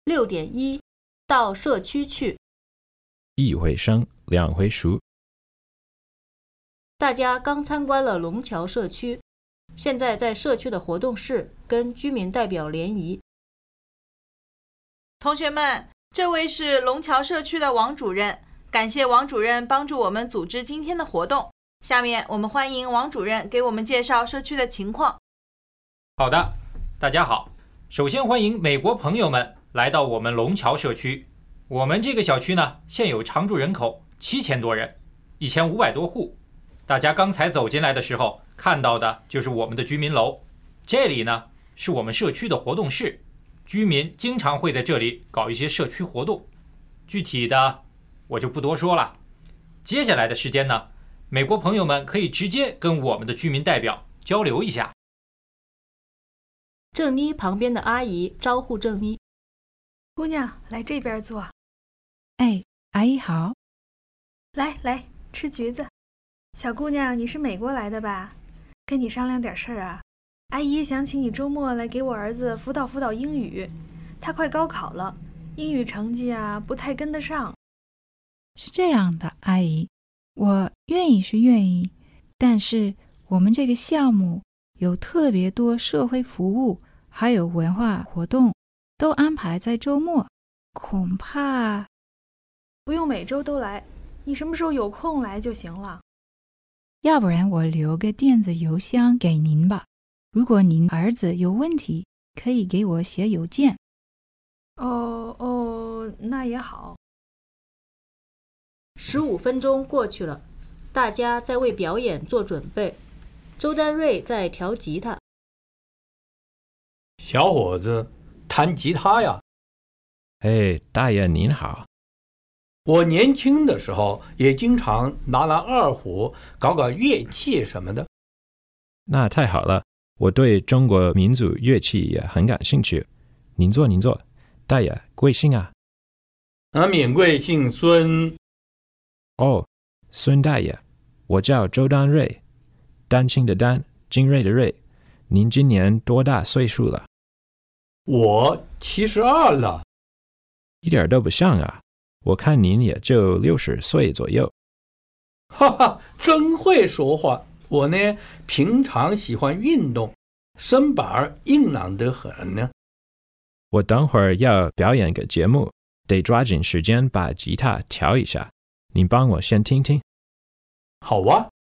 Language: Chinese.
6.1到社区去。 一回生，两回熟。 大家刚参观了龙桥社区，现在在社区的活动室跟居民代表联谊。 同学们，这位是龙桥社区的王主任，感谢王主任帮助我们组织今天的活动。下面我们欢迎王主任给我们介绍社区的情况。 好的，大家好，首先欢迎美国朋友们来到我们龙桥社区。我们这个小区呢，现有常住人口7000多人，1500多户。大家刚才走进来的时候看到的就是我们的居民楼，这里呢是我们社区的活动室，居民经常会在这里搞一些社区活动，具体的我就不多说了。接下来的时间呢，美国朋友们可以直接跟我们的居民代表交流一下。 郑妮旁边的阿姨招呼郑妮： 姑娘，来这边坐。 哎，阿姨好。 来，吃橘子。小姑娘，你是美国来的吧？跟你商量点事儿啊。阿姨想请你周末来给我儿子辅导英语，他快高考了，英语成绩啊不太跟得上。 是这样的，阿姨，我愿意是愿意，但是我们这个项目有特别多社会服务还有文化活动都安排在周末，恐怕不用每周都来，你什么时候有空来就行了。 要不然我留个电子邮箱给您吧，如果您儿子有问题可以给我写邮件。 那也好。 15分钟过去了，大家在为表演做准备。周丹瑞在调吉他。 小伙子，弹吉他呀？ 哎，大爷您好。 我年轻的时候也经常拿二胡搞乐器什么的。 那太好了，我对中国民族乐器也很感兴趣。您坐。大爷贵姓啊？ 免贵姓孙。 哦，孙大爷，我叫周丹瑞，丹青的丹，精锐的锐。您今年多大岁数了？ 我72了。 一点都不像啊，我看您也就60岁左右。 哈哈，真会说话。我呢，平常喜欢运动，身板硬朗得很呢。 我等会儿要表演个节目，得抓紧时间把吉他调一下，您帮我先听听。 好啊。